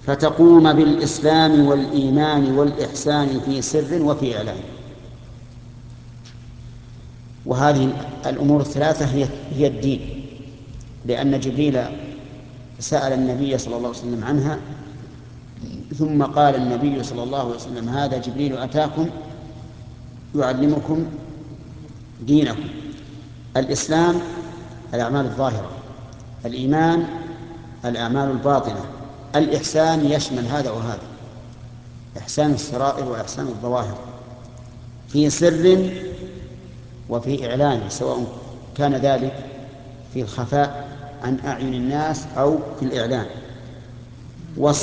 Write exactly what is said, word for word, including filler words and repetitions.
فتقوم بالإسلام والإيمان والإحسان في سر وفي إعلان. وهذه الأمور الثلاثة هي هي الدين، لأن جبريل سأل النبي صلى الله عليه وسلم عنها، ثم قال النبي صلى الله عليه وسلم: هذا جبريل أتاكم يعلمكم دينكم. الإسلام الأعمال الظاهرة، الإيمان الأعمال الباطنة، الإحسان يشمل هذا وهذا، إحسان السرائر وإحسان الظواهر في سر وفي إعلان، سواء كان ذلك في الخفاء عن أعين الناس أو في الإعلان.